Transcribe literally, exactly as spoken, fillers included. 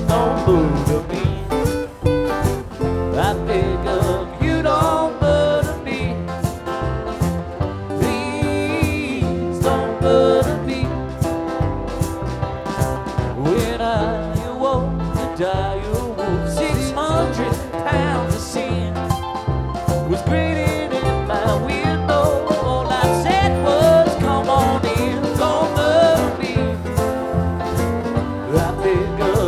don't bother me. I beg of you, don't bother me. Please don't bother me. When I awoke to die